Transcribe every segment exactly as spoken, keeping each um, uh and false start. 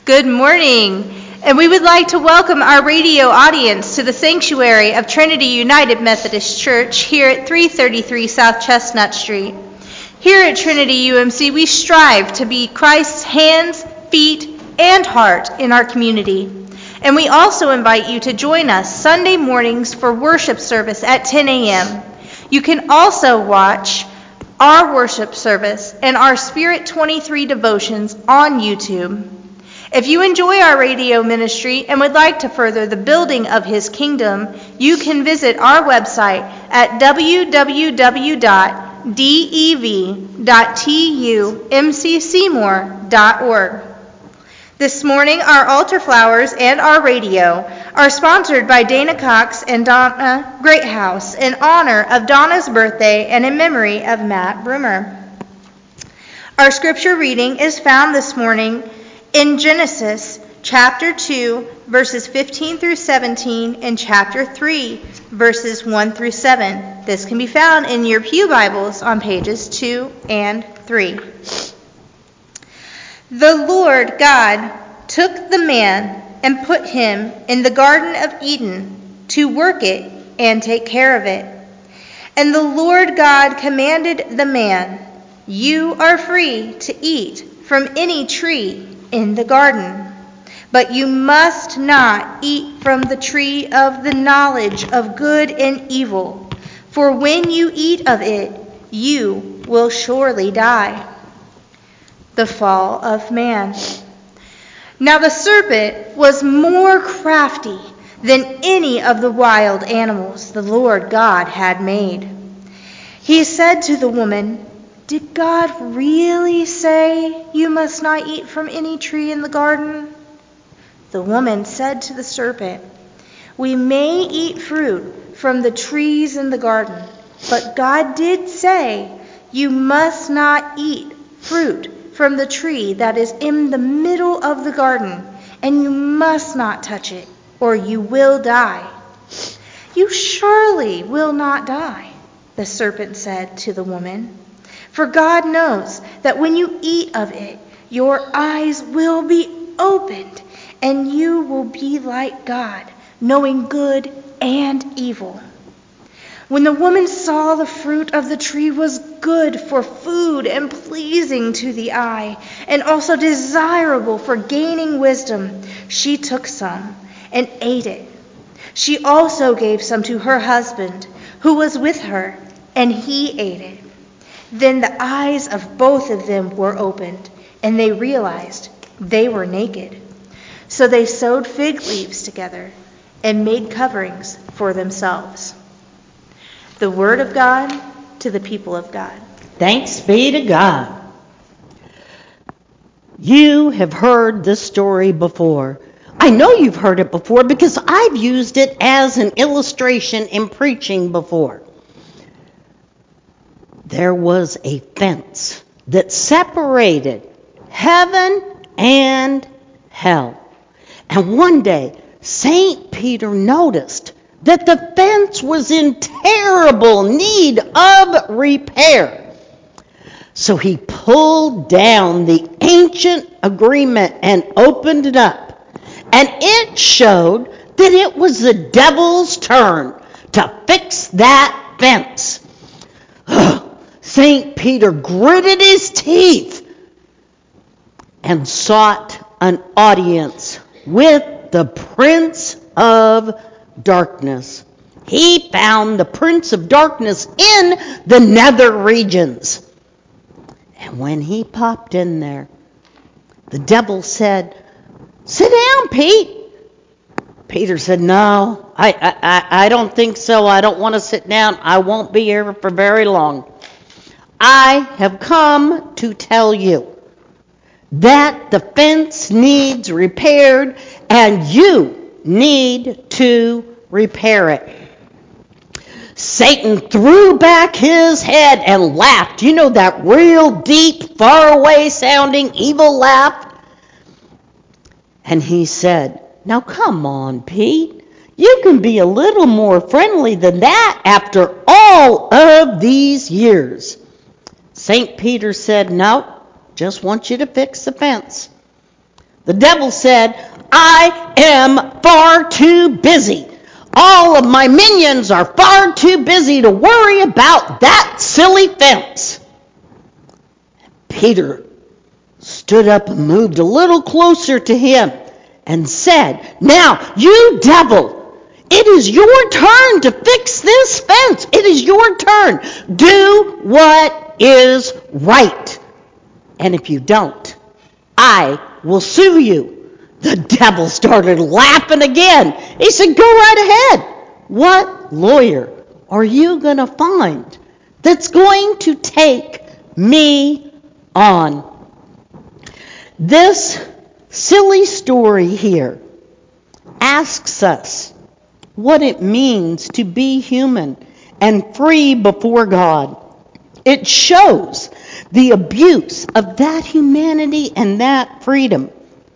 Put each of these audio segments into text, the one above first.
Good morning, and we would like to welcome our radio audience to the sanctuary of Trinity United Methodist Church here at three thirty-three South Chestnut Street. Here at Trinity U M C, we strive to be Christ's hands, feet, and heart in our community. And we also invite you to join us Sunday mornings for worship service at ten a.m. You can also watch our worship service and our Spirit twenty-three devotions on YouTube. If you enjoy our radio ministry and would like to further the building of His kingdom, you can visit our website at w w w dot dev dot tumccseymour dot org. This morning, our altar flowers and our radio are sponsored by Dana Cox and Donna Greathouse in honor of Donna's birthday and in memory of Matt Broomer. Our scripture reading is found this morning in Genesis chapter two, verses fifteen through seventeen, and chapter three, verses one through seven. This can be found in your pew Bibles on pages two and three. The Lord God took the man and put him in the Garden of Eden to work it and take care of it. And the Lord God commanded the man, "You are free to eat from any tree in the garden, but you must not eat from the tree of the knowledge of good and evil, for when you eat of it, you will surely die." The fall of man. Now the serpent was more crafty than any of the wild animals the Lord God had made. He said to the woman, "Did God really say you must not eat from any tree in the garden?" The woman said to the serpent, "We may eat fruit from the trees in the garden, but God did say you must not eat fruit from the tree that is in the middle of the garden, and you must not touch it, or you will die." "You surely will not die," the serpent said to the woman. "For God knows that when you eat of it, your eyes will be opened, and you will be like God, knowing good and evil." When the woman saw the fruit of the tree was good for food and pleasing to the eye, and also desirable for gaining wisdom, she took some and ate it. She also gave some to her husband, who was with her, and he ate it. Then the eyes of both of them were opened, and they realized they were naked. So they sewed fig leaves together and made coverings for themselves. The word of God to the people of God. Thanks be to God. You have heard this story before. I know you've heard it before because I've used it as an illustration in preaching before. There was a fence that separated heaven and hell. And one day, Saint Peter noticed that the fence was in terrible need of repair. So he pulled down the ancient agreement and opened it up. And it showed that it was the devil's turn to fix that fence. Saint Peter gritted his teeth and sought an audience with the Prince of Darkness. He found the Prince of Darkness in the nether regions. And when he popped in there, the devil said, "Sit down, Pete." Peter said, "No, I, I, I don't think so. I don't want to sit down. I won't be here for very long. I have come to tell you that the fence needs repaired, and you need to repair it." Satan threw back his head and laughed. You know, that real deep, faraway sounding evil laugh? And he said, "Now come on, Pete. You can be a little more friendly than that after all of these years." Saint Peter said, "No, just want you to fix the fence." The devil said, I am far too busy. All of my minions are far too busy to worry about that silly fence. Peter stood up and moved a little closer to him and said, now, you devil, it is your turn to fix this fence. It is your turn. Do what is right. And if you don't, I will sue you. The devil started laughing again. He said, go right ahead. What lawyer are you going to find that's going to take me on? This silly story here asks us what it means to be human and free before God. It shows the abuse of that humanity and that freedom.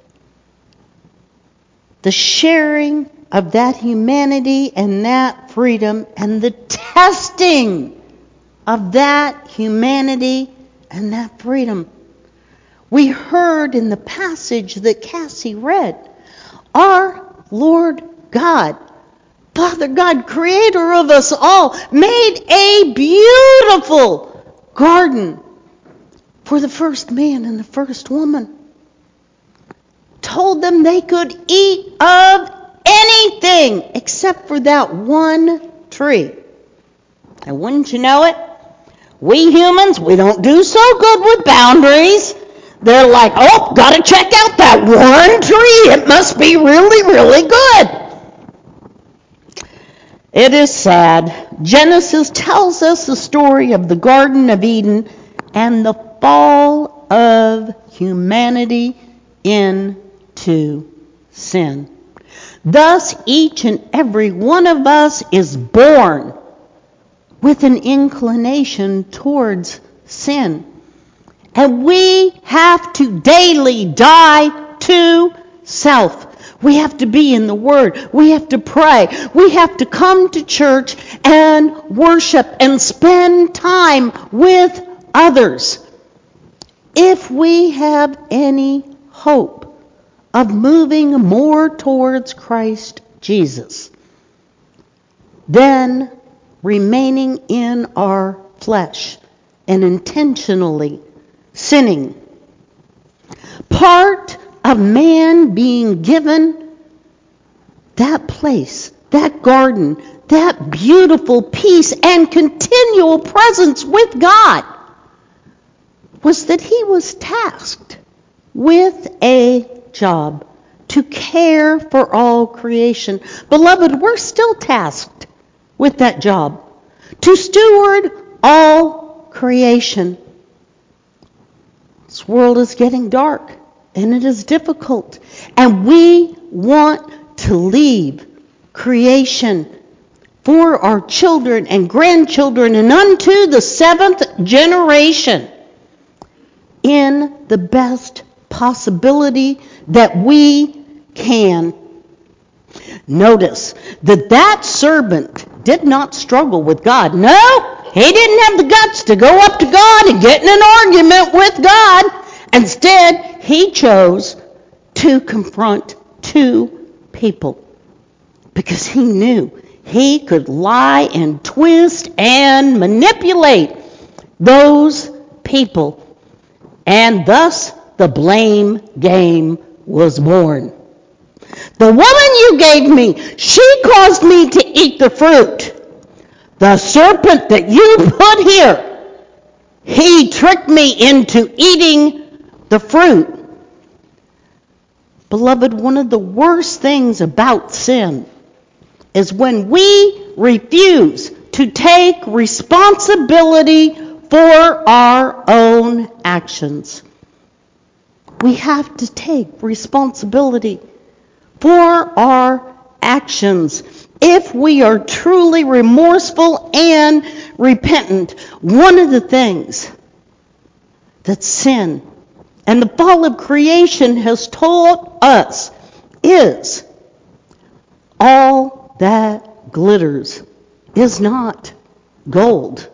The sharing of that humanity and that freedom, and the testing of that humanity and that freedom. We heard in the passage that Cassie read, our Lord God, Father God, creator of us all, made a beautiful garden for the first man and the first woman. Told them they could eat of anything except for that one tree. And wouldn't you know it, we humans, we don't do so good with boundaries. They're like, oh, gotta check out that one tree. It must be really, really good. It is sad. Genesis tells us the story of the Garden of Eden and the fall of humanity into sin. Thus, each and every one of us is born with an inclination towards sin. And we have to daily die to self. We have to be in the Word. We have to pray. We have to come to church and worship and spend time with others. If we have any hope of moving more towards Christ Jesus, then remaining in our flesh and intentionally sinning. Part of man being given that place, that garden, that beautiful peace and continual presence with God was that he was tasked with a job to care for all creation. Beloved, we're still tasked with that job to steward all creation. This world is getting dark and it is difficult, and we want to leave creation for our children and grandchildren and unto the seventh generation in the best possibility that we can. Notice that that servant did not struggle with God. No, he didn't have the guts to go up to God and get in an argument with God. Instead, he chose to confront two people because he knew he could lie and twist and manipulate those people. And thus, the blame game was born. The woman you gave me, she caused me to eat the fruit. The serpent that you put here, he tricked me into eating the fruit. Beloved, one of the worst things about sin is when we refuse to take responsibility for our own actions. We have to take responsibility for our actions. If we are truly remorseful and repentant, one of the things that sin and the fall of creation has taught us is all that glitters is not gold.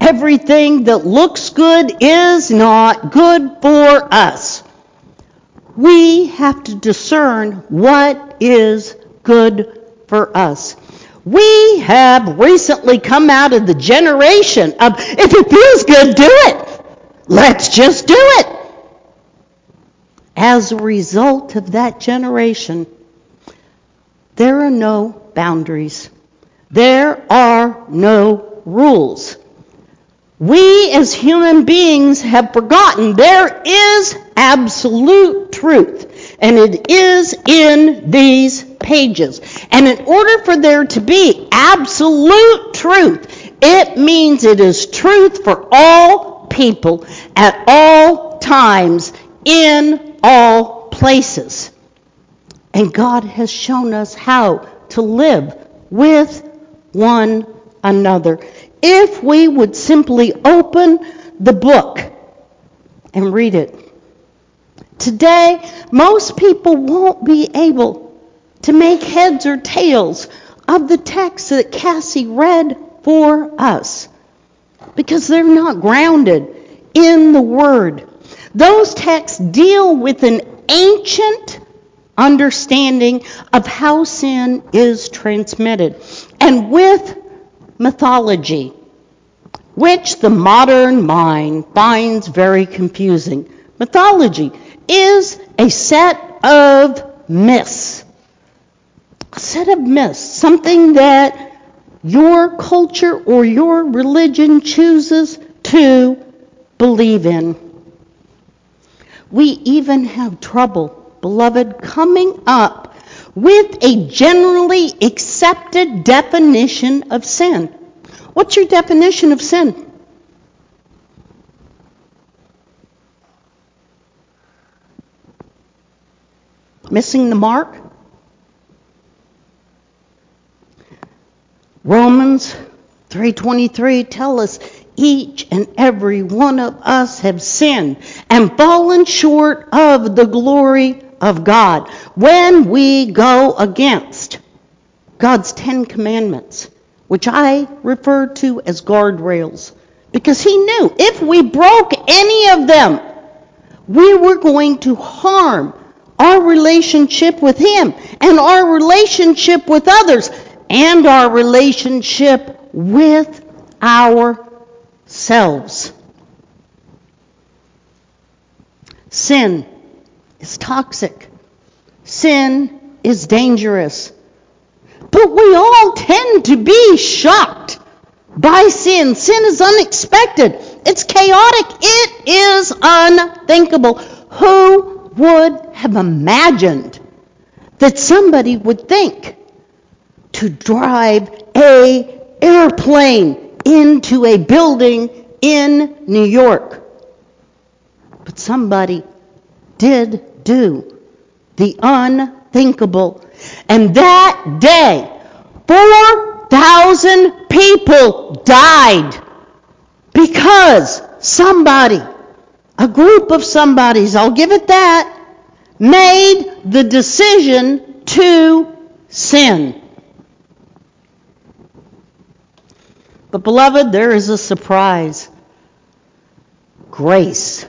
Everything that looks good is not good for us. We have to discern what is good for us. We have recently come out of the generation of, if it feels good, do it. Let's just do it. As a result of that generation, there are no boundaries. There are no rules. We as human beings have forgotten there is absolute truth, and it is in these pages. And in order for there to be absolute truth, it means it is truth for all people at all times in all places. And God has shown us how to live with one another. If we would simply open the book and read it. Today, most people won't be able to make heads or tails of the text that Cassie read for us because they're not grounded in the Word. Those texts deal with an ancient understanding of how sin is transmitted and with mythology, which the modern mind finds very confusing. Mythology is a set of myths. A set of myths, something that your culture or your religion chooses to believe in. We even have trouble, beloved, coming up with a generally accepted definition of sin. What's your definition of sin? Missing the mark? Romans three twenty-three tell us each and every one of us have sinned and fallen short of the glory of God when we go against God's Ten Commandments, which I refer to as guardrails, because he knew if we broke any of them, we were going to harm our relationship with him and our relationship with others and our relationship with ourselves. Sin is toxic. Sin is dangerous. But we all tend to be shocked by sin. Sin is unexpected. It's chaotic. It is unthinkable. Who would have imagined that somebody would think to drive a airplane into a building in New York? But somebody did do the unthinkable. And that day, four thousand people died because somebody, a group of somebodies, I'll give it that, made the decision to sin. But beloved, there is a surprise. Grace.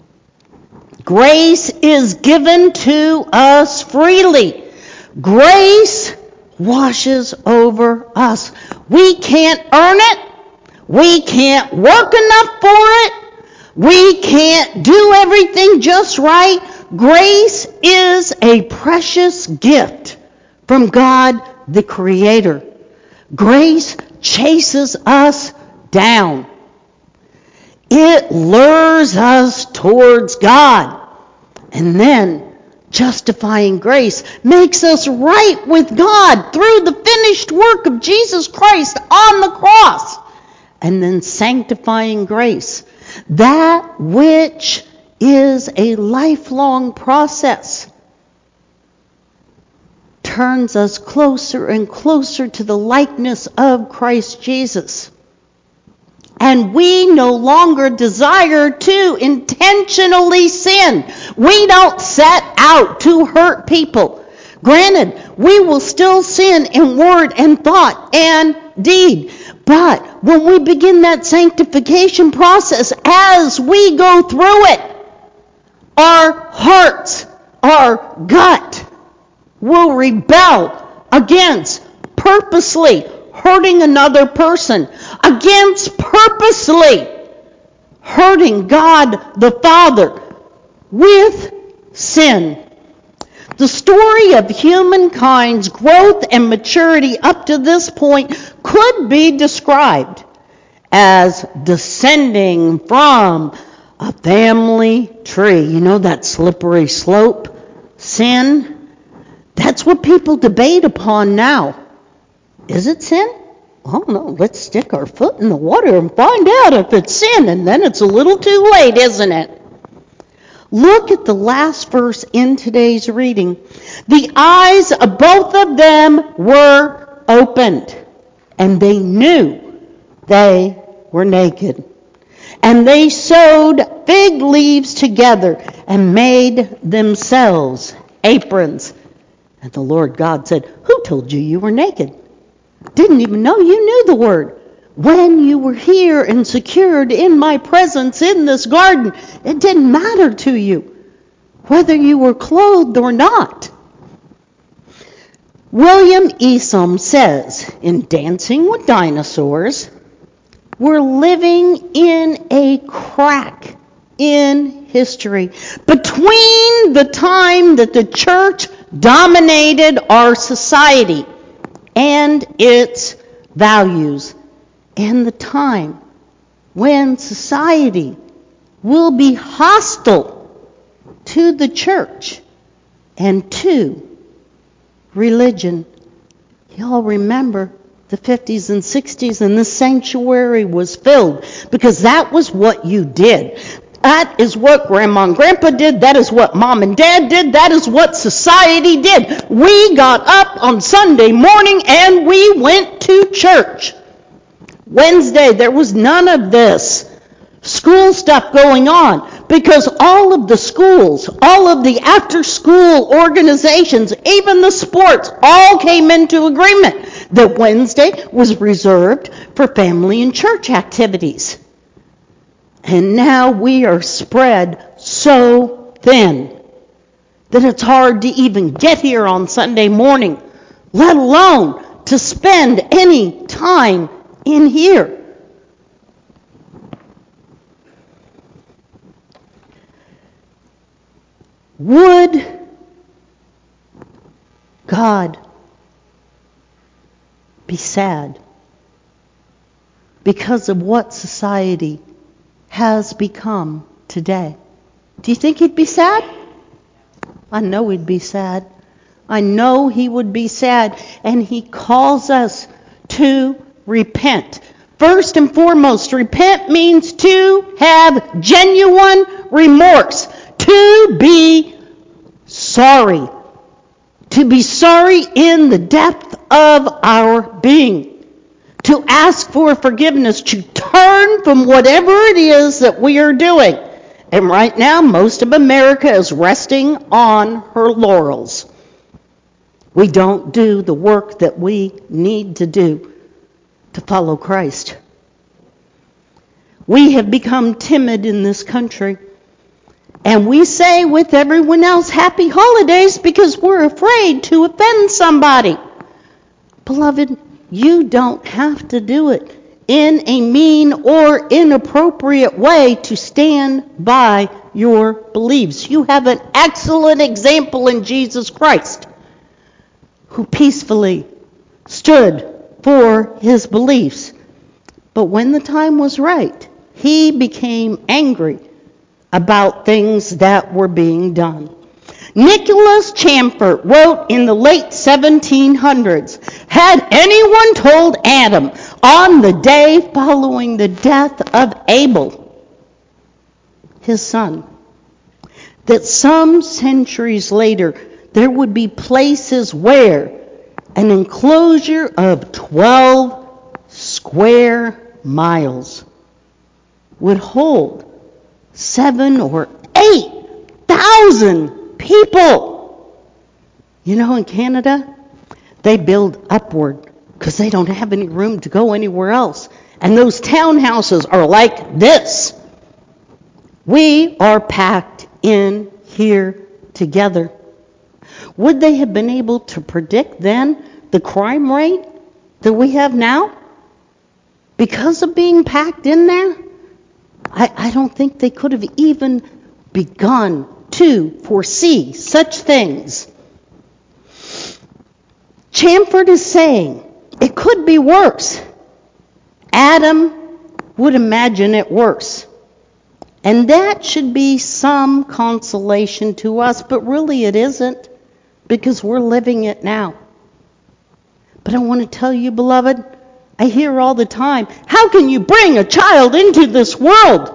Grace is given to us freely. Grace washes over us. We can't earn it. We can't work enough for it. We can't do everything just right. Grace is a precious gift from God the Creator. Grace chases us down. It lures us towards God. And then justifying grace makes us right with God through the finished work of Jesus Christ on the cross. And then sanctifying grace, that which is a lifelong process, turns us closer and closer to the likeness of Christ Jesus. And we no longer desire to intentionally sin. We don't set out to hurt people. Granted, we will still sin in word and thought and deed. But when we begin that sanctification process, as we go through it, our hearts our gut will rebel against purposely hurting another person, against purposely hurting God the Father with sin. The story of humankind's growth and maturity up to this point could be described as descending from a family tree. You know that slippery slope? Sin? That's what people debate upon now. Is it sin? I don't know. Let's stick our foot in the water and find out if it's sin, and then it's a little too late, isn't it? Look at the last verse in today's reading. The eyes of both of them were opened, and they knew they were naked. And they sewed fig leaves together and made themselves aprons. And the Lord God said, "Who told you you were naked? Didn't even know you knew the word. When you were here and secured in my presence in this garden, it didn't matter to you whether you were clothed or not." William Esom says in Dancing with Dinosaurs, we're living in a crack in history between the time that the church dominated our society and its values and the time when society will be hostile to the church and to religion. Y'all remember the fifties and sixties, and the sanctuary was filled because that was what you did. That is what Grandma and Grandpa did. That is what Mom and Dad did. That is what society did. We got up on Sunday morning and we went to church. Wednesday, there was none of this school stuff going on because all of the schools, all of the after-school organizations, even the sports, all came into agreement that Wednesday was reserved for family and church activities. And now we are spread so thin that it's hard to even get here on Sunday morning, let alone to spend any time in here. Would God be sad because of what society has become today? Do you think he'd be sad? I know he'd be sad. I know he would be sad, and he calls us to repent. First and foremost, repent means to have genuine remorse, to be sorry, to be sorry in the depth of our being, to ask for forgiveness, to turn from whatever it is that we are doing. And right now, most of America is resting on her laurels. We don't do the work that we need to do to follow Christ. We have become timid in this country. And we say with everyone else, happy holidays, because we're afraid to offend somebody. Beloved, you don't have to do it in a mean or inappropriate way to stand by your beliefs. You have an excellent example in Jesus Christ, who peacefully stood for his beliefs. But when the time was right, he became angry about things that were being done. Nicholas Chamfort wrote in the late seventeen hundreds, had anyone told Adam on the day following the death of Abel, his son, that some centuries later there would be places where an enclosure of twelve square miles would hold seven or eight thousand people. You know, in Canada, they build upward because they don't have any room to go anywhere else. And those townhouses are like this. We are packed in here together. Would they have been able to predict then the crime rate that we have now? Because of being packed in there? I, I don't think they could have even begun to foresee such things. Chamfort is saying it could be worse. Adam would imagine it worse. And that should be some consolation to us, but really it isn't, because we're living it now. But I want to tell you, beloved, I hear all the time, how can you bring a child into this world?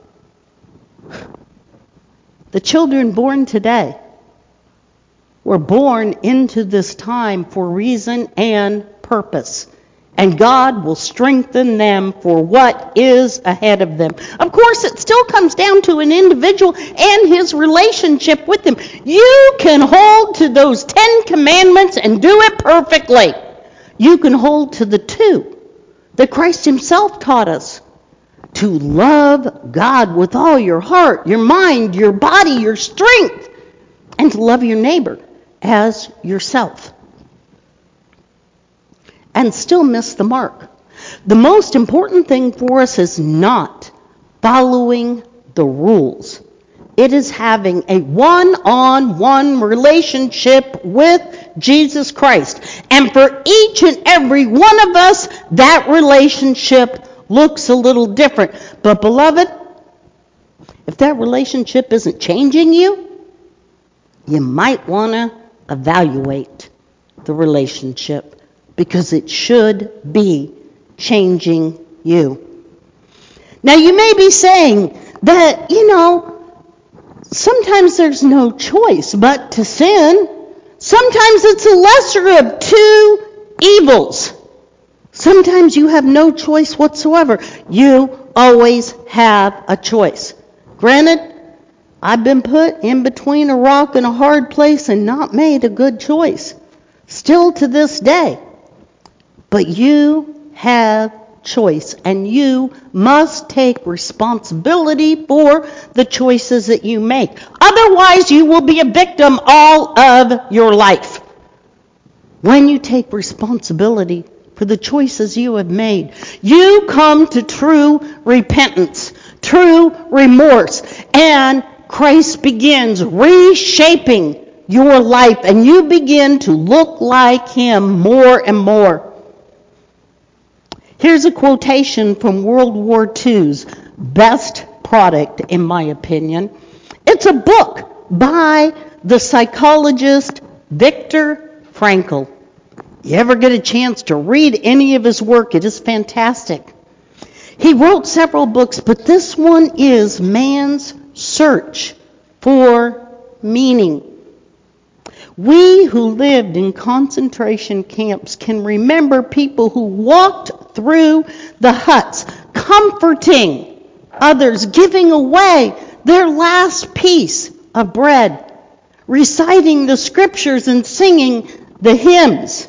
The children born today were born into this time for reason and purpose. And God will strengthen them for what is ahead of them. Of course, it still comes down to an individual and his relationship with him. You can hold to those Ten Commandments and do it perfectly. You can hold to the two that Christ himself taught us. To love God with all your heart, your mind, your body, your strength, and to love your neighbor as yourself. And still miss the mark. The most important thing for us is not following the rules. It is having a one-on-one relationship with Jesus Christ. And for each and every one of us, that relationship looks a little different. But beloved, if that relationship isn't changing you, you might want to evaluate the relationship, because it should be changing you. Now you may be saying that, you know, sometimes there's no choice but to sin. Sometimes it's a lesser of two evils. Sometimes you have no choice whatsoever. You always have a choice. Granted, I've been put in between a rock and a hard place and not made a good choice. Still to this day. But you have choice, and you must take responsibility for the choices that you make. Otherwise, you will be a victim all of your life. When you take responsibility for the choices you have made, you come to true repentance, true remorse, and Christ begins reshaping your life, and you begin to look like him more and more. Here's a quotation from World War Two's best product, in my opinion. It's a book by the psychologist Viktor Frankl. You ever get a chance to read any of his work, it is fantastic. He wrote several books, but this one is Man's Search for Meaning. We who lived in concentration camps can remember people who walked through the huts, comforting others, giving away their last piece of bread, reciting the scriptures and singing the hymns,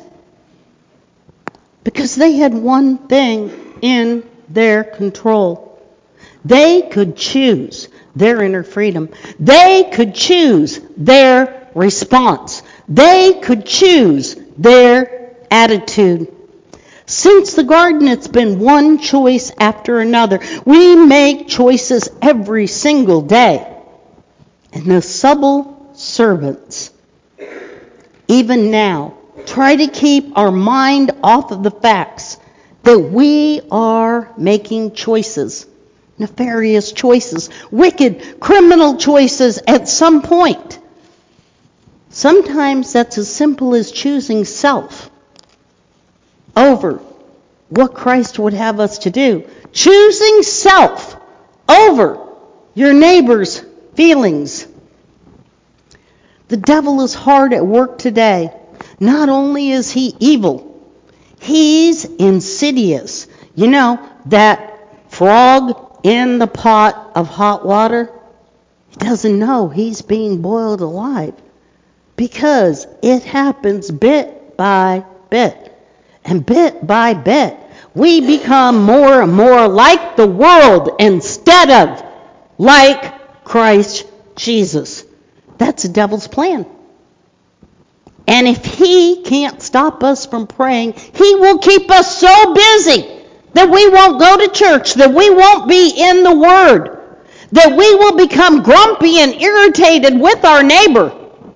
because they had one thing in their control. They could choose their inner freedom. They could choose their response. They could choose their attitude. Since the garden, it's been one choice after another. We make choices every single day. And the subtle servants, even now, try to keep our mind off of the facts that we are making choices, nefarious choices, wicked, criminal choices at some point. Sometimes that's as simple as choosing self over what Christ would have us to do. Choosing self over your neighbor's feelings. The devil is hard at work today. Not only is he evil, he's insidious. You know, that frog in the pot of hot water, he doesn't know he's being boiled alive. Because it happens bit by bit. And bit by bit, we become more and more like the world instead of like Christ Jesus. That's the devil's plan. And if he can't stop us from praying, he will keep us so busy that we won't go to church, that we won't be in the Word, that we will become grumpy and irritated with our neighbor.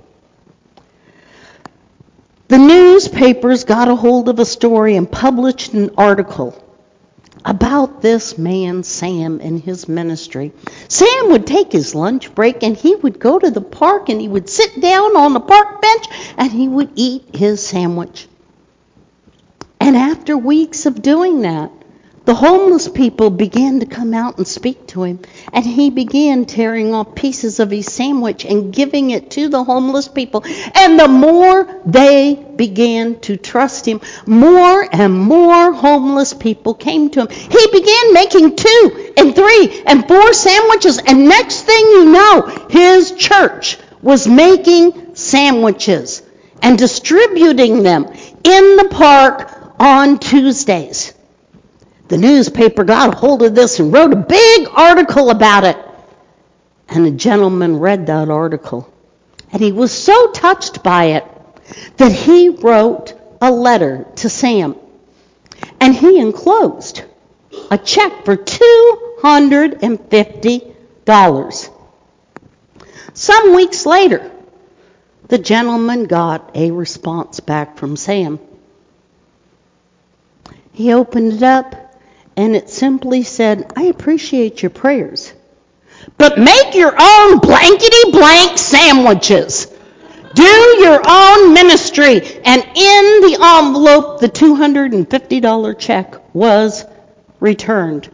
The newspapers got a hold of a story and published an article about this man, Sam, and his ministry. Sam would take his lunch break and he would go to the park and he would sit down on the park bench and he would eat his sandwich. And after weeks of doing that, the homeless people began to come out and speak to him. And he began tearing off pieces of his sandwich and giving it to the homeless people. And the more they began to trust him, more and more homeless people came to him. He began making two and three and four sandwiches. And next thing you know, his church was making sandwiches and distributing them in the park on Tuesdays. The newspaper got a hold of this and wrote a big article about it. And a gentleman read that article. And he was so touched by it that he wrote a letter to Sam. And he enclosed a check for two hundred fifty dollars. Some weeks later, the gentleman got a response back from Sam. He opened it up. And it simply said, I appreciate your prayers, but make your own blankety blank sandwiches. Do your own ministry. And in the envelope, the two hundred fifty dollars check was returned.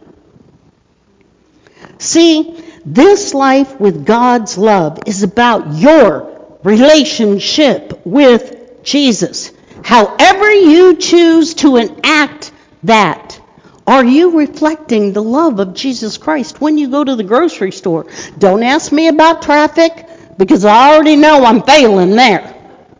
See, this life with God's love is about your relationship with Jesus. However you choose to enact that, are you reflecting the love of Jesus Christ when you go to the grocery store? Don't ask me about traffic, because I already know I'm failing there.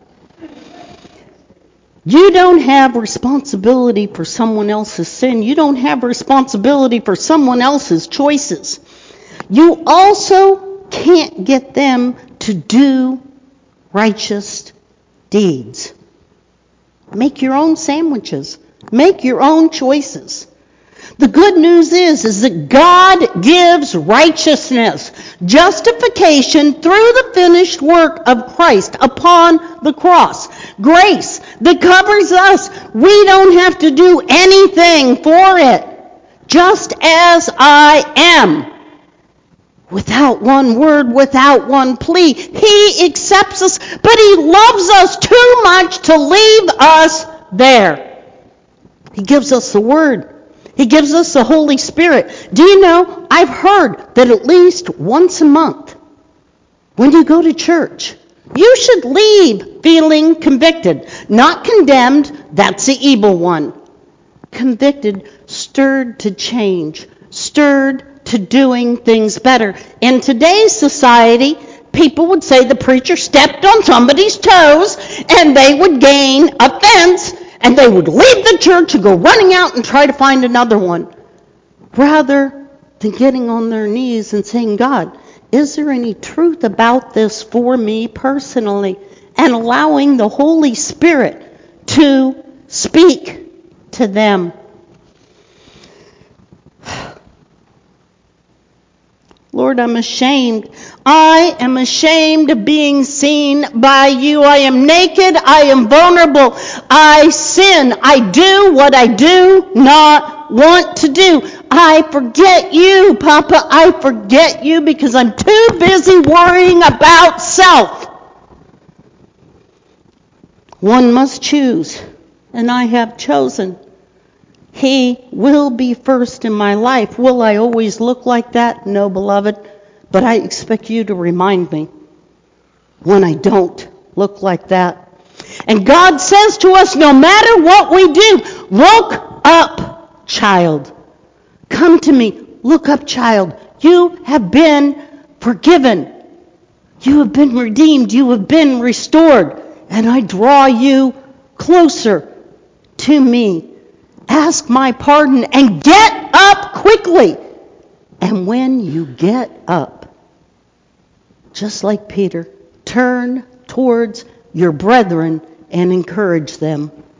You don't have responsibility for someone else's sin. You don't have responsibility for someone else's choices. You also can't get them to do righteous deeds. Make your own sandwiches. Make your own choices. The good news is, is that God gives righteousness, justification through the finished work of Christ upon the cross. Grace that covers us. We don't have to do anything for it. Just as I am. Without one word, without one plea. He accepts us, but he loves us too much to leave us there. He gives us the word. He gives us the Holy Spirit. Do you know, I've heard that at least once a month, when you go to church, you should leave feeling convicted. Not condemned, that's the evil one. Convicted, stirred to change, stirred to doing things better. In today's society, people would say the preacher stepped on somebody's toes and they would gain offense. And they would leave the church and go running out and try to find another one. Rather than getting on their knees and saying, God, is there any truth about this for me personally? And allowing the Holy Spirit to speak to them. Lord, I'm ashamed. I am ashamed of being seen by you. I am naked. I am vulnerable. I sin. I do what I do not want to do. I forget you, Papa. I forget you because I'm too busy worrying about self. One must choose, and I have chosen. He will be first in my life. Will I always look like that? No, beloved. But I expect you to remind me when I don't look like that. And God says to us, no matter what we do, look up, child. Come to me. Look up, child. You have been forgiven. You have been redeemed. You have been restored. And I draw you closer to me. Ask my pardon and get up quickly. And when you get up, just like Peter, turn towards your brethren and encourage them.